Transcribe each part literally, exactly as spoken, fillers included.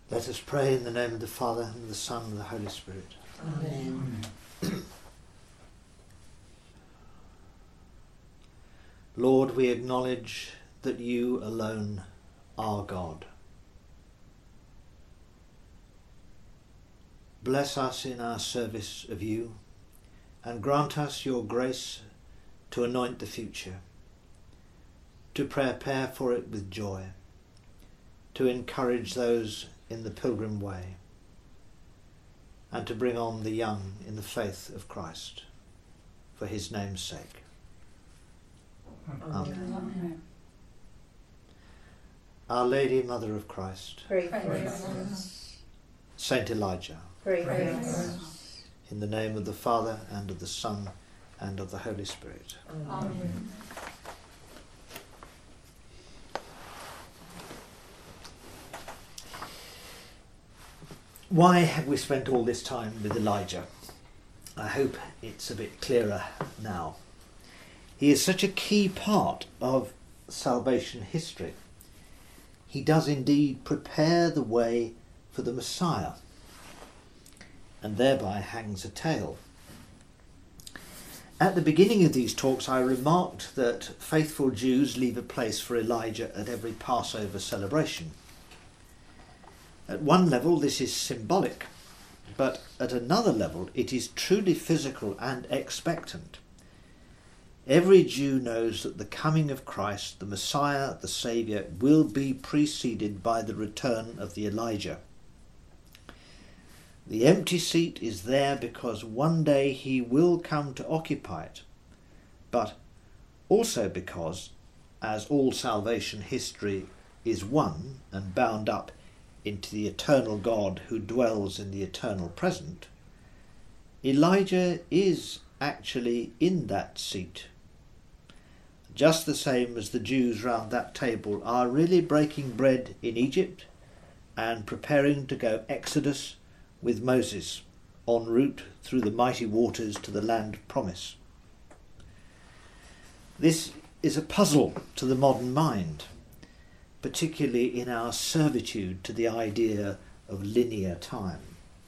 Let us pray in the name of the Father, and of the Son, and of the Holy Spirit. Amen. Lord, we acknowledge that you alone are God. Bless us in our service of you, and grant us your grace to anoint the future, to prepare for it with joy, to encourage those in the pilgrim way, and to bring on the young in the faith of Christ, for his name's sake. Amen. Amen. Our Lady, Mother of Christ, Pray for us. Saint Elijah, Pray for us. In the name of the Father, and of the Son, and of the Holy Spirit. Amen. Why have we spent all this time with Elijah? I hope it's a bit clearer now. He is such a key part of salvation history. He does indeed prepare the way for the Messiah, and thereby hangs a tale. At the beginning of these talks, I remarked that faithful Jews leave a place for Elijah at every Passover celebration. At one level, this is symbolic, but at another level, it is truly physical and expectant. Every Jew knows that the coming of Christ, the Messiah, the Saviour, will be preceded by the return of the Elijah. The empty seat is there because one day he will come to occupy it, but also because, as all salvation history is one and bound up into the eternal God who dwells in the eternal present, Elijah is actually in that seat. Just the same as the Jews round that table are really breaking bread in Egypt and preparing to go Exodus with Moses en route through the mighty waters to the land of promise. This is a puzzle to the modern mind, particularly in our servitude to the idea of linear time.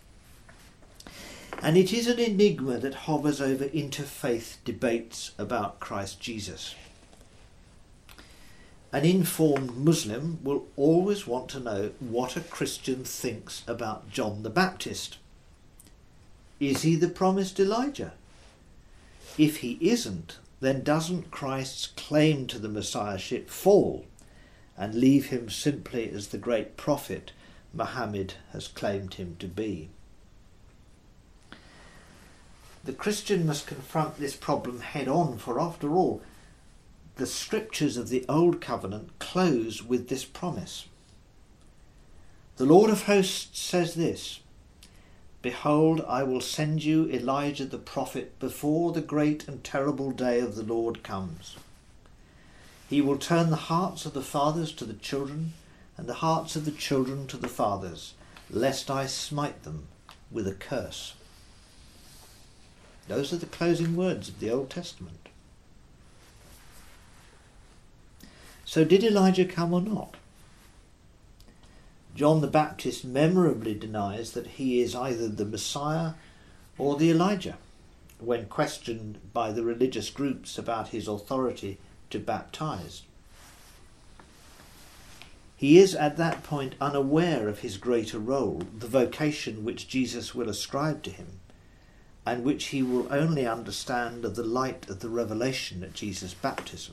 And it is an enigma that hovers over interfaith debates about Christ Jesus. An informed Muslim will always want to know what a Christian thinks about John the Baptist. Is he the promised Elijah? If he isn't, then doesn't Christ's claim to the Messiahship fall and leave him simply as the great prophet Muhammad has claimed him to be? The Christian must confront this problem head on, for after all, the scriptures of the Old Covenant close with this promise. The Lord of hosts says this, "Behold, I will send you Elijah the prophet before the great and terrible day of the Lord comes. He will turn the hearts of the fathers to the children, and the hearts of the children to the fathers, lest I smite them with a curse." Those are the closing words of the Old Testament. So did Elijah come or not? John the Baptist memorably denies that he is either the Messiah or the Elijah when questioned by the religious groups about his authority to baptize. He is at that point unaware of his greater role, the vocation which Jesus will ascribe to him, and which he will only understand of the light of the revelation at Jesus' baptism.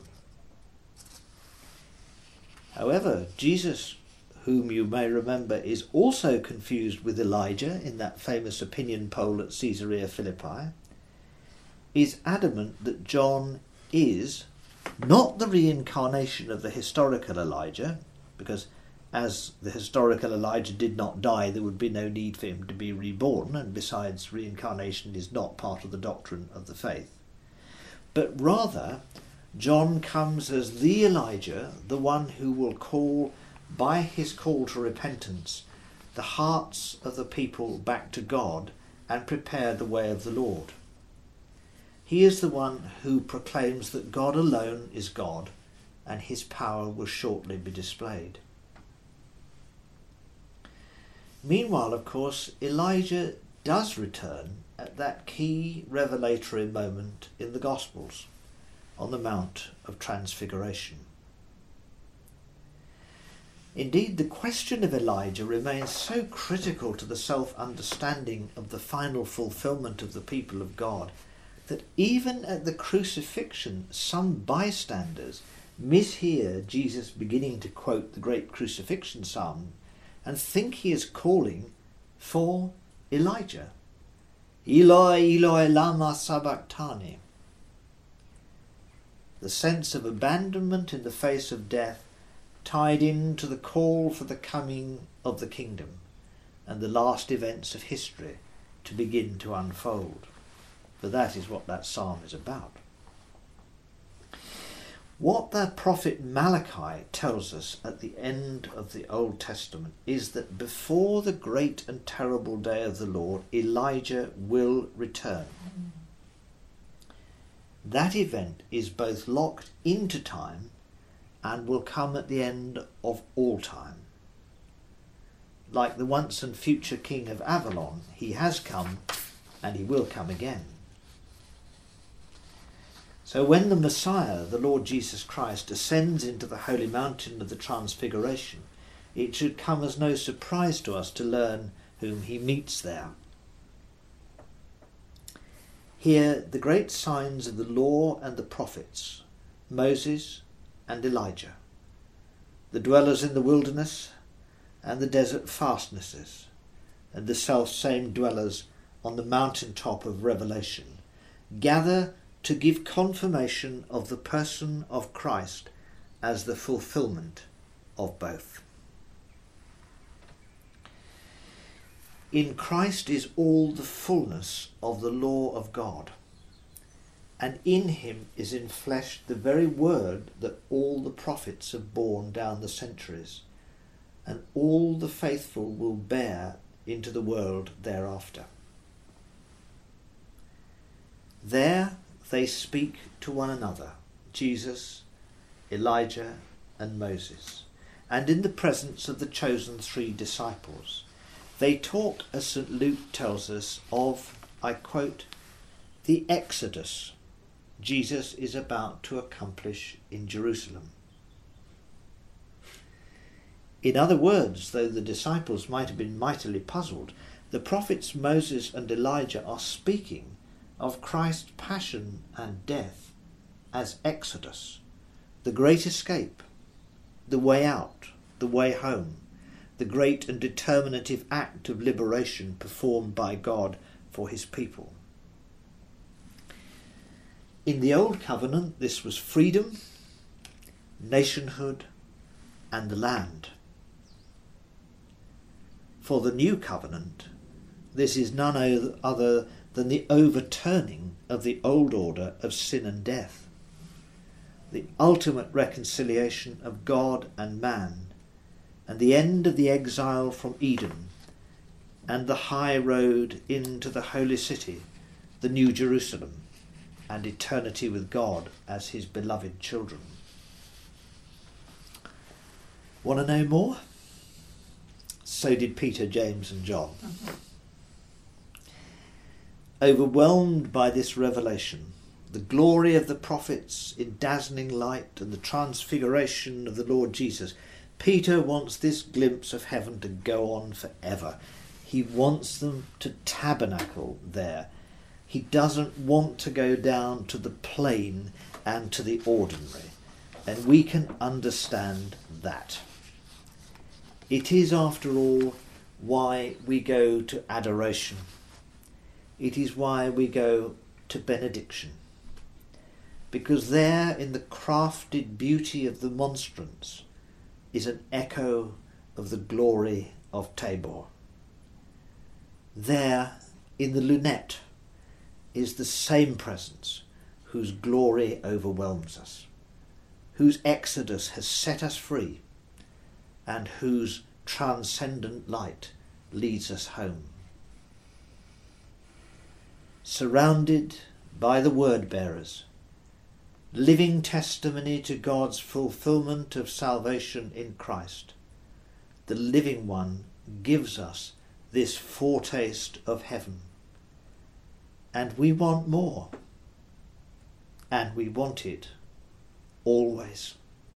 However, Jesus, whom you may remember is also confused with Elijah in that famous opinion poll at Caesarea Philippi, is adamant that John is not the reincarnation of the historical Elijah, because as the historical Elijah did not die, there would be no need for him to be reborn, and besides, reincarnation is not part of the doctrine of the faith. But rather, John comes as the Elijah, the one who will call, by his call to repentance, the hearts of the people back to God and prepare the way of the Lord. He is the one who proclaims that God alone is God, and his power will shortly be displayed. Meanwhile, of course, Elijah does return at that key revelatory moment in the Gospels, on the Mount of Transfiguration. Indeed, the question of Elijah remains so critical to the self-understanding of the final fulfilment of the people of God that even at the crucifixion, some bystanders mishear Jesus beginning to quote the great crucifixion psalm and think he is calling for Elijah. Eloi, Eloi, lama sabachthani. The sense of abandonment in the face of death tied into the call for the coming of the kingdom and the last events of history to begin to unfold. For that is what that psalm is about. What the prophet Malachi tells us at the end of the Old Testament is that before the great and terrible day of the Lord, Elijah will return. That event is both locked into time and will come at the end of all time. Like the once and future king of Avalon, he has come and he will come again. So when the Messiah, the Lord Jesus Christ, ascends into the holy mountain of the Transfiguration, it should come as no surprise to us to learn whom he meets there. Here, the great signs of the law and the prophets, Moses and Elijah, the dwellers in the wilderness and the desert fastnesses, and the self-same dwellers on the mountaintop of Revelation, gather to give confirmation of the person of Christ as the fulfilment of both. In Christ is all the fullness of the law of God, and in him is enfleshed the very word that all the prophets have borne down the centuries, and all the faithful will bear into the world thereafter. There they speak to one another, Jesus, Elijah and Moses, and in the presence of the chosen three disciples. They talk, as Saint Luke tells us, of, I quote, the exodus Jesus is about to accomplish in Jerusalem. In other words, though the disciples might have been mightily puzzled, the prophets Moses and Elijah are speaking of Christ's passion and death as exodus, the great escape, the way out, the way home, the great and determinative act of liberation performed by God for his people. In the Old Covenant, this was freedom, nationhood, and the land. For the New Covenant, this is none other than the overturning of the old order of sin and death, the ultimate reconciliation of God and man, and the end of the exile from Eden, and the high road into the holy city, the New Jerusalem, and eternity with God as his beloved children. Want to know more? So did Peter, James and John. Overwhelmed by this revelation, the glory of the prophets in dazzling light and the transfiguration of the Lord Jesus, Peter wants this glimpse of heaven to go on forever. He wants them to tabernacle there. He doesn't want to go down to the plain and to the ordinary. And we can understand that. It is, after all, why we go to adoration. It is why we go to benediction. Because there, in the crafted beauty of the monstrance, is an echo of the glory of Tabor. There, in the lunette, is the same presence whose glory overwhelms us, whose exodus has set us free, and whose transcendent light leads us home. Surrounded by the word bearers, living testimony to God's fulfilment of salvation in Christ, the living one gives us this foretaste of heaven. And we want more. And we want it always.